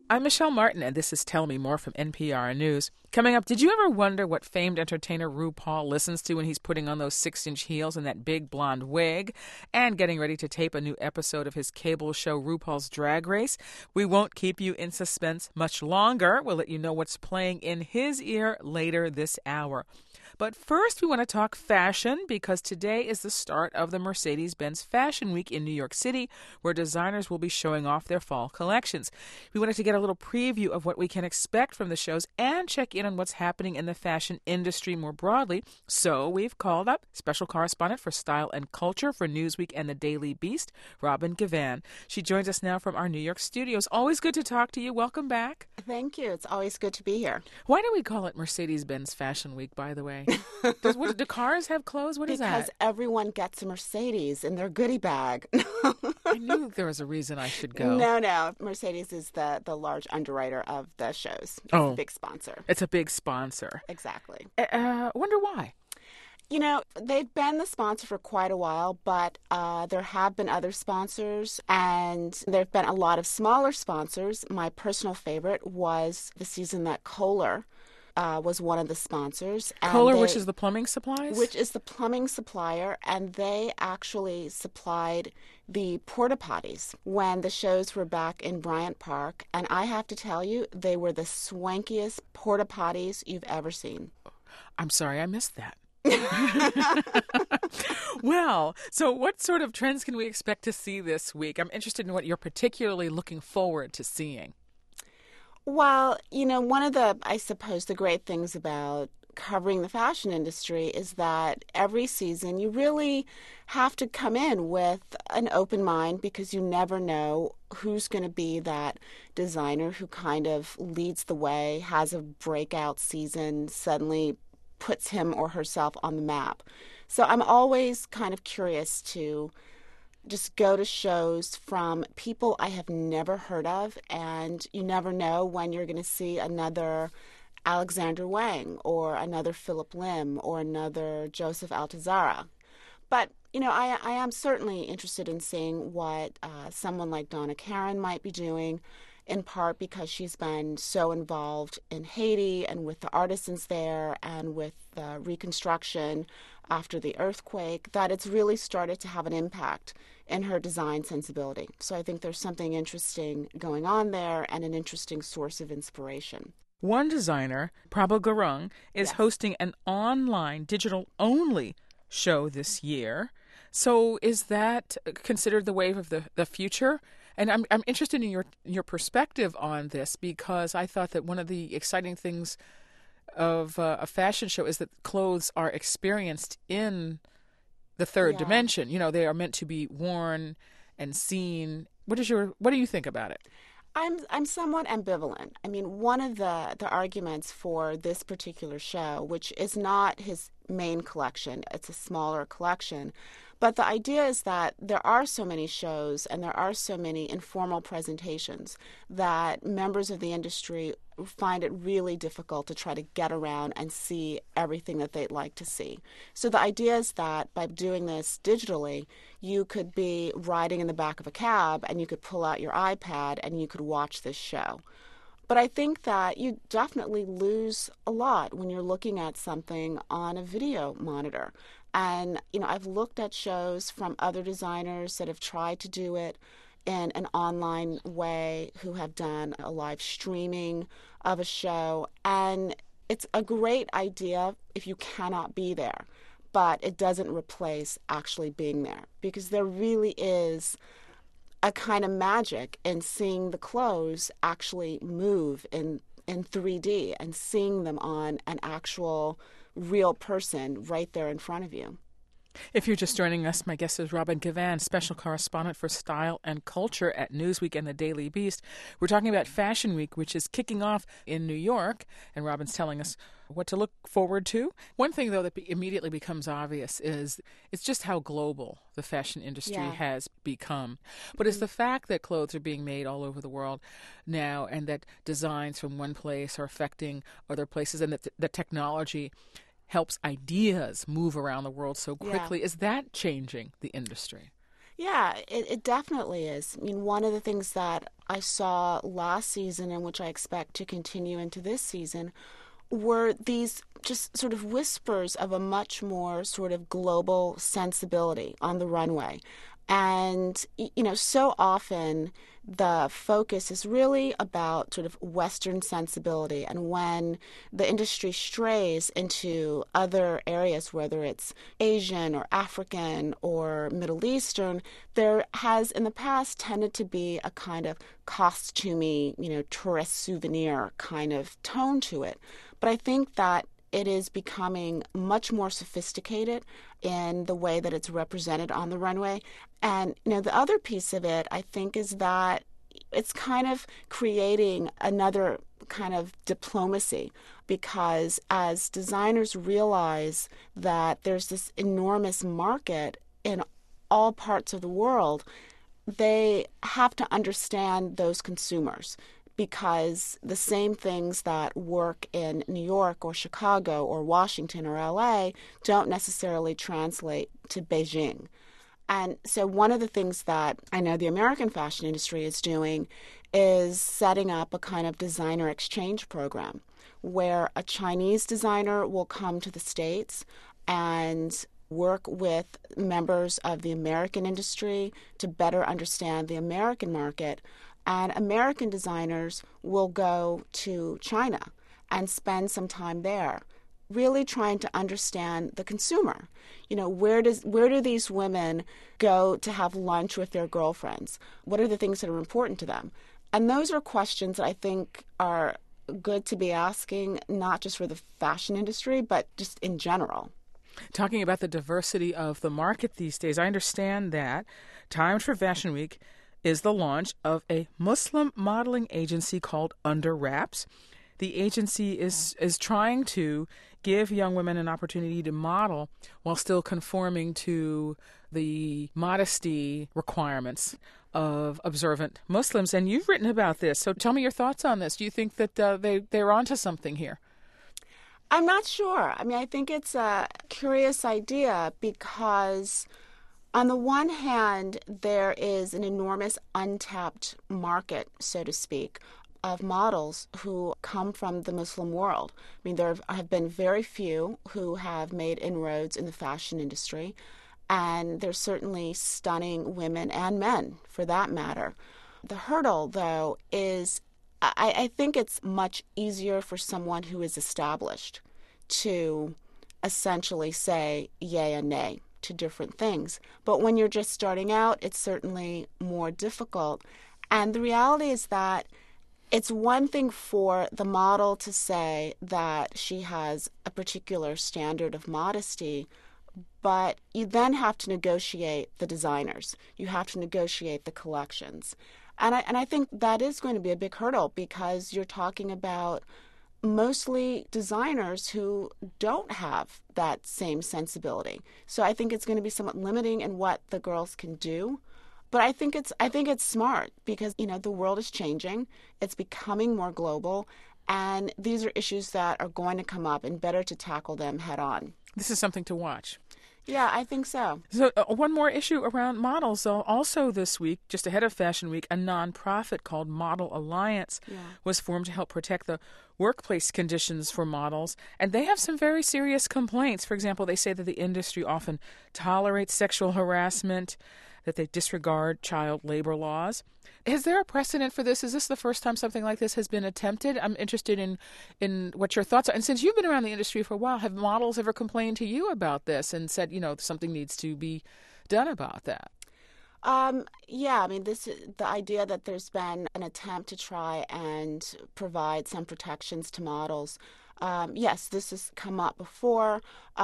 I'm Michelle Martin, and this is Tell Me More from NPR News. Coming up, did you ever wonder what famed entertainer RuPaul listens to when he's putting on those 6-inch heels and that big blonde wig and getting ready to tape a new episode of his cable show RuPaul's Drag Race? We won't keep you in suspense much longer. We'll let you know what's playing in his ear later this hour. But first, we want to talk fashion because today is the start of the Mercedes-Benz Fashion Week in New York City, where designers will be showing off their fall collections. We wanted to get a little preview of what we can expect from the shows and check in on what's happening in the fashion industry more broadly. So we've called up special correspondent for style and culture for Newsweek and the Daily Beast, Robin Givhan. She joins us now from our New York studios. Always good to talk to you. Welcome back. Thank you. It's always good to be here. Why do we call it Mercedes-Benz Fashion Week, by the way? Do cars have clothes? What is that? Because everyone gets a Mercedes in their goodie bag. I knew there was a reason I should go. No. Mercedes is the large underwriter of the shows. It's a big sponsor. It's a big sponsor. Exactly. Wonder why. You know, they've been the sponsor for quite a while, but there have been other sponsors, and there have been a lot of smaller sponsors. My personal favorite was the season that Kohler was one of the sponsors. Kohler, which is the plumbing supplies? Which is the plumbing supplier, and they actually supplied the porta potties when the shows were back in Bryant Park. And I have to tell you, they were the swankiest porta potties you've ever seen. I'm sorry, I missed that. Well, so what sort of trends can we expect to see this week? I'm interested in what you're particularly looking forward to seeing. Well, you know, one of the great things about covering the fashion industry is that every season you really have to come in with an open mind because you never know who's going to be that designer who kind of leads the way, has a breakout season, suddenly puts him or herself on the map. So I'm always kind of curious to just go to shows from people I have never heard of, and you never know when you're going to see another Alexander Wang or another Philip Lim or another Joseph Altuzarra. But, you know, I am certainly interested in seeing what someone like Donna Karan might be doing, in part because she's been so involved in Haiti and with the artisans there and with the reconstruction after the earthquake, that it's really started to have an impact in her design sensibility. So I think there's something interesting going on there and an interesting source of inspiration. One designer, Prabha Gurung, is hosting an online, digital-only show this year. So is that considered the wave of the future? And I'm interested in your perspective on this because I thought that one of the exciting things of a fashion show is that clothes are experienced in the third dimension. You know, they are meant to be worn and seen. What do you think about it? I'm somewhat ambivalent. I mean, one of the arguments for this particular show, which is not his main collection, it's a smaller collection, but the idea is that there are so many shows and there are so many informal presentations that members of the industry find it really difficult to try to get around and see everything that they'd like to see. So the idea is that by doing this digitally, you could be riding in the back of a cab and you could pull out your iPad and you could watch this show. But I think that you definitely lose a lot when you're looking at something on a video monitor. And, you know, I've looked at shows from other designers that have tried to do it in an online way, who have done a live streaming of a show. And it's a great idea if you cannot be there, but it doesn't replace actually being there, because there really is a kind of magic in seeing the clothes actually move in 3D and seeing them on an actual real person right there in front of you. If you're just joining us, my guest is Robin Givhan, special correspondent for style and culture at Newsweek and the Daily Beast. We're talking about Fashion Week, which is kicking off in New York, and Robin's telling us what to look forward to. One thing, though, that immediately becomes obvious is it's just how global the fashion industry has become. But it's the fact that clothes are being made all over the world now, and that designs from one place are affecting other places, and that the technology helps ideas move around the world so quickly. Is that changing the industry? Yeah, it definitely is. I mean, one of the things that I saw last season and which I expect to continue into this season were these just sort of whispers of a much more sort of global sensibility on the runway. And, so often the focus is really about sort of Western sensibility. And when the industry strays into other areas, whether it's Asian or African or Middle Eastern, there has in the past tended to be a kind of costumey, tourist souvenir kind of tone to it. But I think that it is becoming much more sophisticated in the way that it's represented on the runway. And, the other piece of it, I think, is that it's kind of creating another kind of diplomacy because as designers realize that there's this enormous market in all parts of the world, they have to understand those consumers because the same things that work in New York or Chicago or Washington or LA don't necessarily translate to Beijing. And so one of the things that I know the American fashion industry is doing is setting up a kind of designer exchange program where a Chinese designer will come to the States and work with members of the American industry to better understand the American market, and American designers will go to China and spend some time there, really trying to understand the consumer. Where do these women go to have lunch with their girlfriends? What are the things that are important to them? And those are questions that I think are good to be asking, not just for the fashion industry, but just in general. Talking about the diversity of the market these days, I understand that timed for Fashion Week is the launch of a Muslim modeling agency called Under Wraps. The agency is trying to give young women an opportunity to model while still conforming to the modesty requirements of observant Muslims. And you've written about this, so tell me your thoughts on this. Do you think that they're onto something here? I'm not sure. I mean, I think it's a curious idea because on the one hand, there is an enormous untapped market, so to speak, of models who come from the Muslim world. I mean, there have been very few who have made inroads in the fashion industry, and there's certainly stunning women and men, for that matter. The hurdle, though, is I think it's much easier for someone who is established to essentially say yay and nay to different things. But when you're just starting out, it's certainly more difficult. And the reality is that it's one thing for the model to say that she has a particular standard of modesty, but you then have to negotiate the designers. You have to negotiate the collections. And I think that is going to be a big hurdle because you're talking about mostly designers who don't have that same sensibility. So I think it's going to be somewhat limiting in what the girls can do. But I think it's smart because, the world is changing. It's becoming more global. And these are issues that are going to come up and better to tackle them head on. This is something to watch. Yeah, I think so. So one more issue around models. Also this week, just ahead of Fashion Week, a nonprofit called Model Alliance was formed to help protect the workplace conditions for models. And they have some very serious complaints. For example, they say that the industry often tolerates sexual harassment, that they disregard child labor laws. Is there a precedent for this? Is this the first time something like this has been attempted? I'm interested in what your thoughts are. And since you've been around the industry for a while, have models ever complained to you about this and said, something needs to be done about that? Yeah, I mean, the idea that there's been an attempt to try and provide some protections to models. Yes, this has come up before.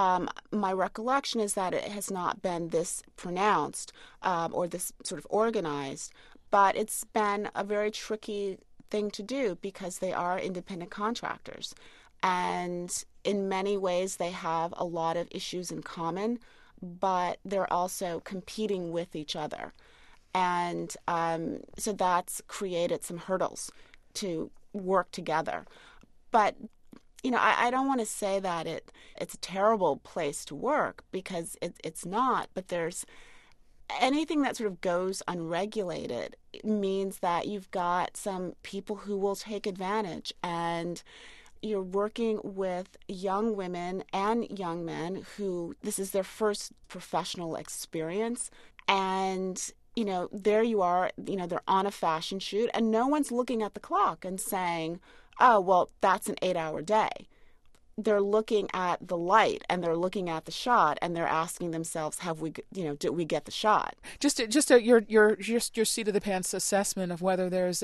My recollection is that it has not been this pronounced or this sort of organized, but it's been a very tricky thing to do because they are independent contractors. And in many ways, they have a lot of issues in common, but they're also competing with each other. And so that's created some hurdles to work together. But I don't want to say that it's a terrible place to work because it's not, but there's anything that sort of goes unregulated means that you've got some people who will take advantage, and you're working with young women and young men who this is their first professional experience. And, there you are, they're on a fashion shoot and no one's looking at the clock and saying, oh, well, that's an 8-hour day. They're looking at the light and they're looking at the shot and they're asking themselves, did we get the shot? Just your seat of the pants assessment of whether there's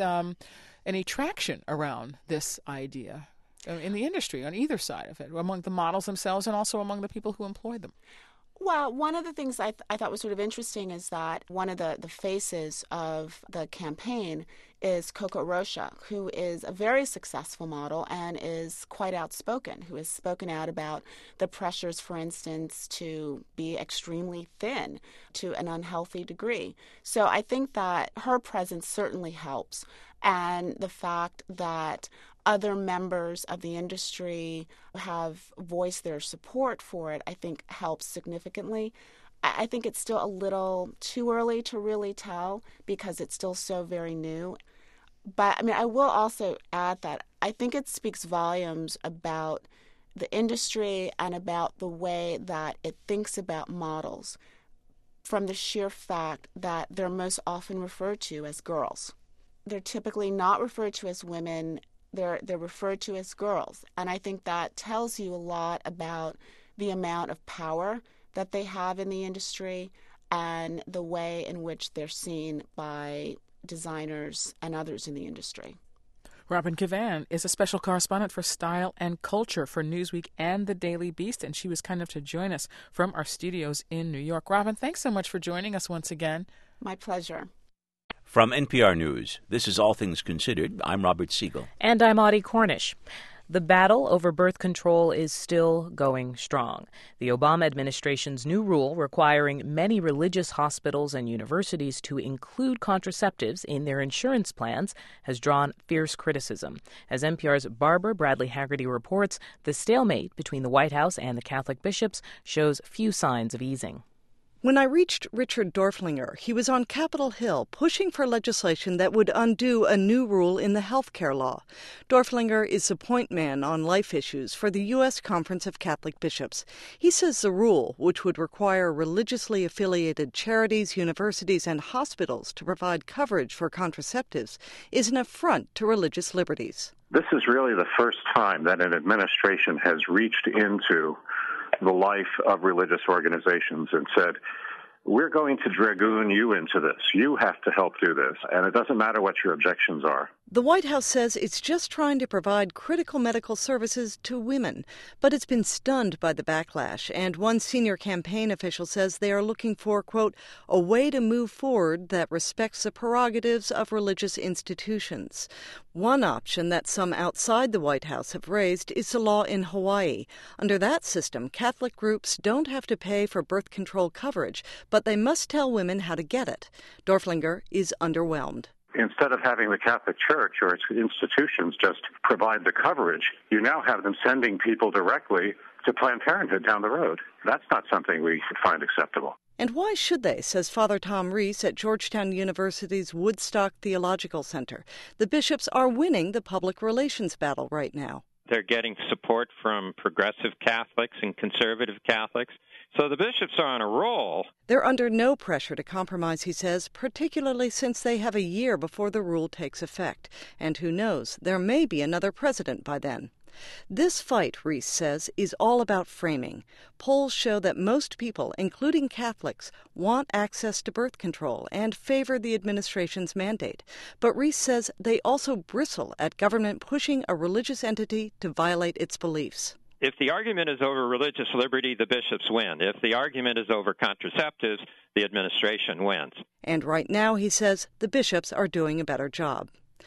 any traction around this idea in the industry on either side of it, among the models themselves and also among the people who employ them. Well, one of the things I thought was sort of interesting is that one of the faces of the campaign is Coco Rocha, who is a very successful model and is quite outspoken, who has spoken out about the pressures, for instance, to be extremely thin to an unhealthy degree. So I think that her presence certainly helps. And the fact that other members of the industry have voiced their support for it, I think helps significantly. I think it's still a little too early to really tell because it's still so very new. But, I will also add that I think it speaks volumes about the industry and about the way that it thinks about models from the sheer fact that they're most often referred to as girls. They're typically not referred to as women. They're referred to as girls. And I think that tells you a lot about the amount of power that they have in the industry and the way in which they're seen by designers and others in the industry. Robin Cavan is a special correspondent for style and culture for Newsweek and The Daily Beast, and she was kind enough to join us from our studios in New York. Robin, thanks so much for joining us once again. My pleasure. From NPR News, this is All Things Considered. I'm Robert Siegel. And I'm Audie Cornish. The battle over birth control is still going strong. The Obama administration's new rule requiring many religious hospitals and universities to include contraceptives in their insurance plans has drawn fierce criticism. As NPR's Barbara Bradley Haggerty reports, the stalemate between the White House and the Catholic bishops shows few signs of easing. When I reached Richard Dorflinger, he was on Capitol Hill pushing for legislation that would undo a new rule in the health care law. Dorflinger is the point man on life issues for the U.S. Conference of Catholic Bishops. He says the rule, which would require religiously affiliated charities, universities, and hospitals to provide coverage for contraceptives, is an affront to religious liberties. This is really the first time that an administration has reached into the life of religious organizations and said, we're going to dragoon you into this. You have to help do this. And it doesn't matter what your objections are. The White House says it's just trying to provide critical medical services to women, but it's been stunned by the backlash. And one senior campaign official says they are looking for, quote, a way to move forward that respects the prerogatives of religious institutions. One option that some outside the White House have raised is the law in Hawaii. Under that system, Catholic groups don't have to pay for birth control coverage, but they must tell women how to get it. Dorflinger is underwhelmed. Instead of having the Catholic Church or its institutions just provide the coverage, you now have them sending people directly to Planned Parenthood down the road. That's not something we find acceptable. And why should they, says Father Tom Rees at Georgetown University's Woodstock Theological Center. The bishops are winning the public relations battle right now. They're getting support from progressive Catholics and conservative Catholics. So the bishops are on a roll. They're under no pressure to compromise, he says, particularly since they have a year before the rule takes effect. And who knows, there may be another president by then. This fight, Rees says, is all about framing. Polls show that most people, including Catholics, want access to birth control and favor the administration's mandate. But Rees says they also bristle at government pushing a religious entity to violate its beliefs. If the argument is over religious liberty, the bishops win. If the argument is over contraceptives, the administration wins. And right now, he says, the bishops are doing a better job.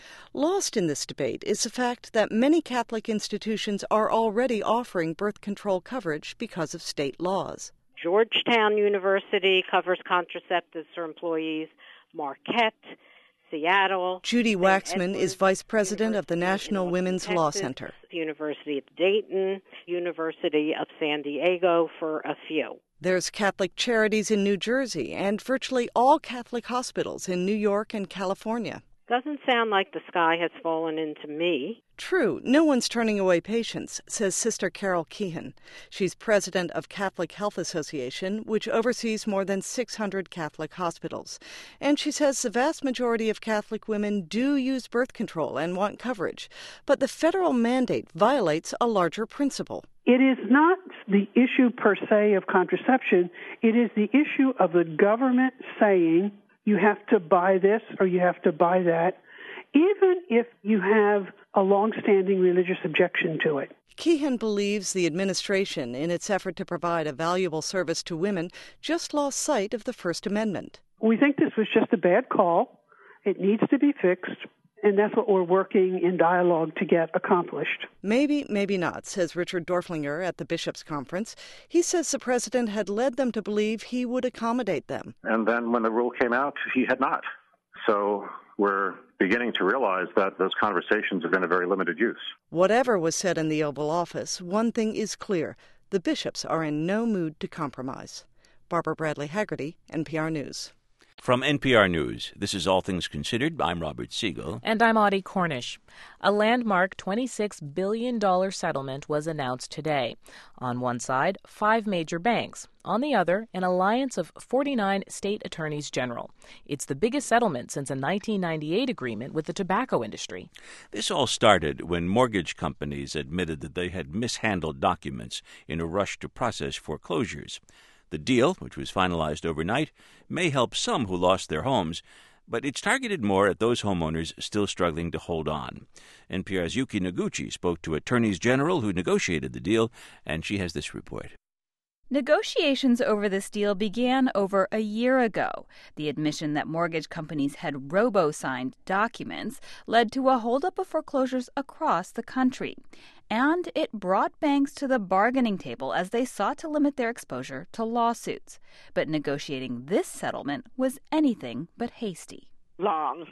Lost in this debate is the fact that many Catholic institutions are already offering birth control coverage because of state laws. Georgetown University covers contraceptives for employees. Marquette, Seattle. Judy Waxman is vice president of the National Women's Law Center. University of Dayton, University of San Diego, for a few. There's Catholic Charities in New Jersey and virtually all Catholic hospitals in New York and California. Doesn't sound like the sky has fallen into me. True, no one's turning away patients, says Sister Carol Keehan. She's president of Catholic Health Association, which oversees more than 600 Catholic hospitals. And she says the vast majority of Catholic women do use birth control and want coverage. But the federal mandate violates a larger principle. It is not the issue per se of contraception. It is the issue of the government saying you have to buy this or you have to buy that, even if you have a long-standing religious objection to it. Keehan believes the administration, in its effort to provide a valuable service to women, just lost sight of the First Amendment. We think this was just a bad call. It needs to be fixed, and that's what we're working in dialogue to get accomplished. Maybe, maybe not, says Richard Dorflinger at the Bishops' Conference. He says the president had led them to believe he would accommodate them. And then when the rule came out, he had not. So we're beginning to realize that those conversations have been of very limited use. Whatever was said in the Oval Office, one thing is clear. The bishops are in no mood to compromise. Barbara Bradley Haggerty, NPR News. From NPR News, this is All Things Considered. I'm Robert Siegel. And I'm Audie Cornish. A landmark $26 billion settlement was announced today. On one side, 5 major banks. On the other, an alliance of 49 state attorneys general. It's the biggest settlement since a 1998 agreement with the tobacco industry. This all started when mortgage companies admitted that they had mishandled documents in a rush to process foreclosures. The deal, which was finalized overnight, may help some who lost their homes, but it's targeted more at those homeowners still struggling to hold on. NPR's Yuki Noguchi spoke to attorneys general who negotiated the deal, and she has this report. Negotiations over this deal began over a year ago. The admission that mortgage companies had robo-signed documents led to a holdup of foreclosures across the country. And it brought banks to the bargaining table as they sought to limit their exposure to lawsuits. But negotiating this settlement was anything but hasty. Long.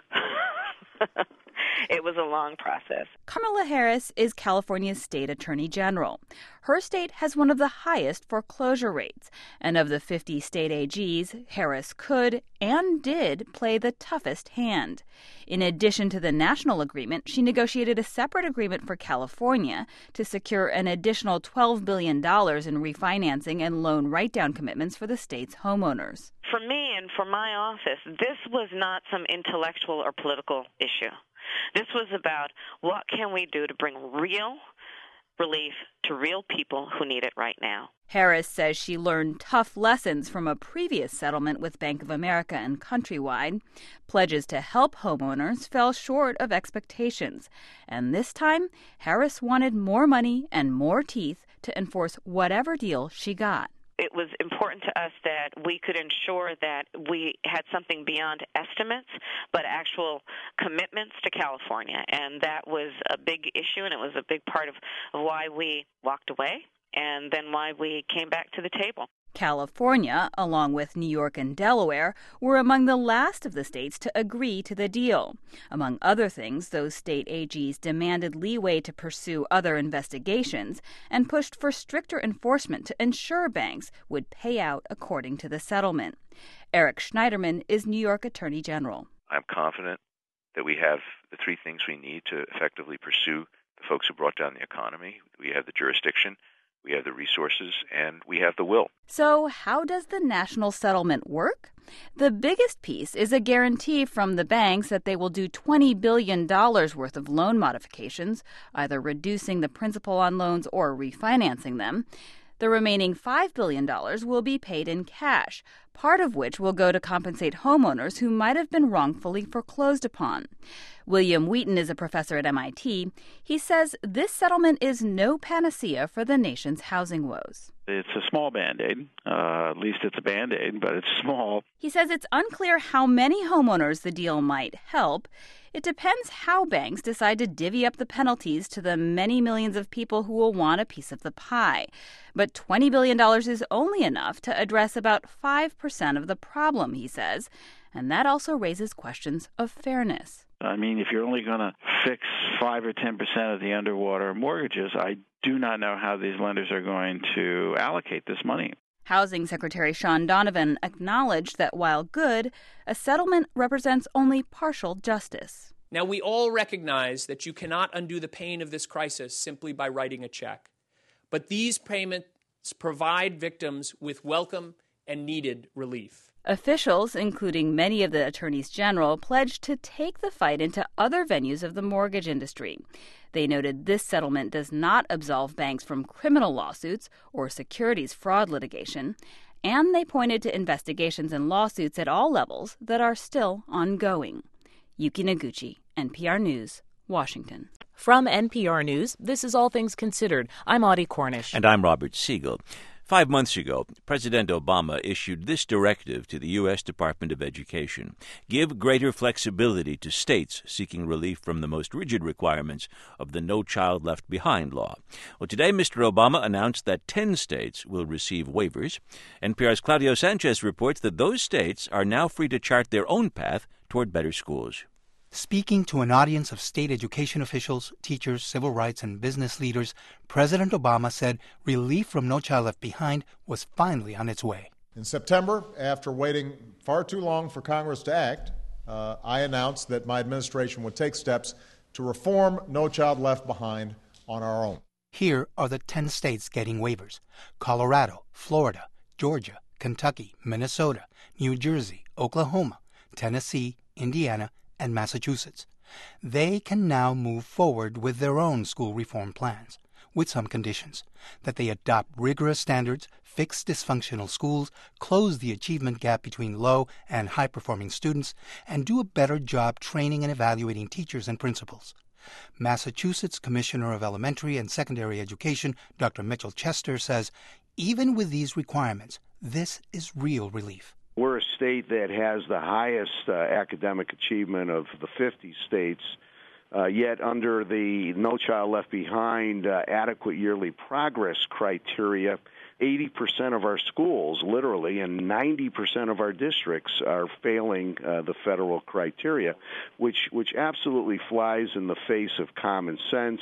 It was a long process. Kamala Harris is California's state attorney general. Her state has one of the highest foreclosure rates. And of the 50 state AGs, Harris could and did play the toughest hand. In addition to the national agreement, she negotiated a separate agreement for California to secure an additional $12 billion in refinancing and loan write-down commitments for the state's homeowners. For me and for my office, this was not some intellectual or political issue. This was about what can we do to bring real relief to real people who need it right now. Harris says she learned tough lessons from a previous settlement with Bank of America and Countrywide. Pledges to help homeowners fell short of expectations. And this time, Harris wanted more money and more teeth to enforce whatever deal she got. It was important to us that we could ensure that we had something beyond estimates, but actual commitments to California. And that was a big issue, and it was a big part of why we walked away and then why we came back to the table. California, along with New York and Delaware, were among the last of the states to agree to the deal. Among other things, those state AGs demanded leeway to pursue other investigations and pushed for stricter enforcement to ensure banks would pay out according to the settlement. Eric Schneiderman is New York Attorney General. I'm confident that we have the 3 things we need to effectively pursue the folks who brought down the economy. We have the jurisdiction, we have the resources, and we have the will. So how does the national settlement work? The biggest piece is a guarantee from the banks that they will do $20 billion worth of loan modifications, either reducing the principal on loans or refinancing them. The remaining $5 billion will be paid in cash, part of which will go to compensate homeowners who might have been wrongfully foreclosed upon. William Wheaton is a professor at MIT. He says this settlement is no panacea for the nation's housing woes. It's a small Band-Aid. At least it's a Band-Aid, but it's small. He says it's unclear how many homeowners the deal might help. It depends how banks decide to divvy up the penalties to the many millions of people who will want a piece of the pie. But $20 billion is only enough to address about 5% of the problem, he says. And that also raises questions of fairness. I mean, if you're only going to fix 5 or 10% of the underwater mortgages, I do not know how these lenders are going to allocate this money. Housing Secretary Sean Donovan acknowledged that while good, a settlement represents only partial justice. Now, we all recognize that you cannot undo the pain of this crisis simply by writing a check. But these payments provide victims with welcome and needed relief. Officials, including many of the attorneys general, pledged to take the fight into other venues of the mortgage industry. They noted this settlement does not absolve banks from criminal lawsuits or securities fraud litigation, and they pointed to investigations and lawsuits at all levels that are still ongoing. Yuki Noguchi, NPR News, Washington. From NPR News, this is All Things Considered. I'm Audie Cornish. And I'm Robert Siegel. 5 months ago, President Obama issued this directive to the U.S. Department of Education: give greater flexibility to states seeking relief from the most rigid requirements of the No Child Left Behind law. Well, today, Mr. Obama announced that 10 states will receive waivers. NPR's Claudio Sanchez reports that those states are now free to chart their own path toward better schools. Speaking to an audience of state education officials, teachers, civil rights, and business leaders, President Obama said relief from No Child Left Behind was finally on its way. In September, after waiting far too long for Congress to act, I announced that my administration would take steps to reform No Child Left Behind on our own. Here are the 10 states getting waivers: Colorado, Florida, Georgia, Kentucky, Minnesota, New Jersey, Oklahoma, Tennessee, Indiana, and Massachusetts. They can now move forward with their own school reform plans, with some conditions: that they adopt rigorous standards, fix dysfunctional schools, close the achievement gap between low and high-performing students, and do a better job training and evaluating teachers and principals. Massachusetts Commissioner of Elementary and Secondary Education, Dr. Mitchell Chester, says even with these requirements, this is real relief. We're a state that has the highest academic achievement of the 50 states, yet under the No Child Left Behind adequate yearly progress criteria, 80% of our schools, literally, and 90% of our districts are failing the federal criteria, which absolutely flies in the face of common sense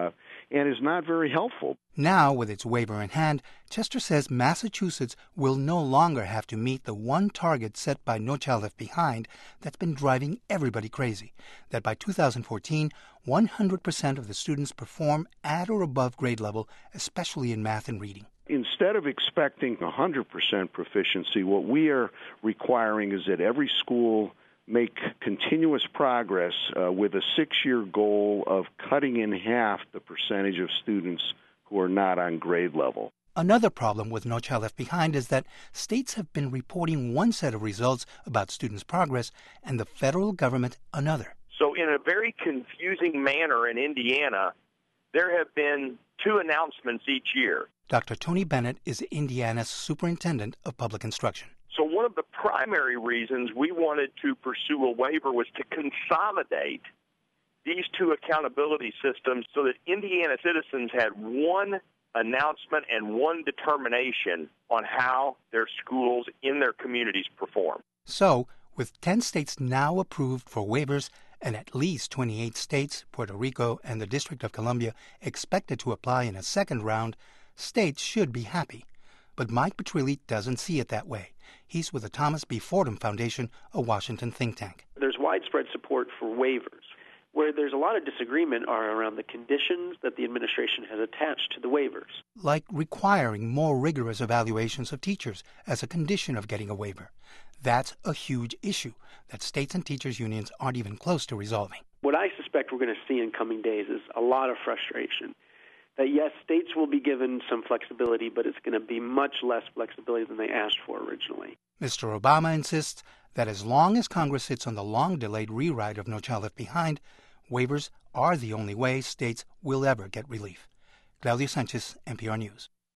and is not very helpful. Now, with its waiver in hand, Chester says Massachusetts will no longer have to meet the one target set by No Child Left Behind that's been driving everybody crazy: that by 2014, 100% of the students perform at or above grade level, especially in math and reading. Instead of expecting 100% proficiency, what we are requiring is that every school make continuous progress with a 6-year goal of cutting in half the percentage of students who are not on grade level. Another problem with No Child Left Behind is that states have been reporting one set of results about students' progress and the federal government another. So in a very confusing manner in Indiana, there have been 2 announcements each year. Dr. Tony Bennett is Indiana's superintendent of public instruction. So one of the primary reasons we wanted to pursue a waiver was to consolidate these 2 accountability systems so that Indiana citizens had one announcement and one determination on how their schools in their communities perform. So, with 10 states now approved for waivers and at least 28 states, Puerto Rico, and the District of Columbia expected to apply in a second round, states should be happy. But Mike Petrilli doesn't see it that way. He's with the Thomas B. Fordham Foundation, a Washington think tank. There's widespread support for waivers. Where there's a lot of disagreement are around the conditions that the administration has attached to the waivers. Like requiring more rigorous evaluations of teachers as a condition of getting a waiver. That's a huge issue that states and teachers' unions aren't even close to resolving. What I suspect we're going to see in coming days is a lot of frustration. That yes, states will be given some flexibility, but it's going to be much less flexibility than they asked for originally. Mr. Obama insists that as long as Congress sits on the long-delayed rewrite of No Child Left Behind, waivers are the only way states will ever get relief. Claudio Sanchez, NPR News.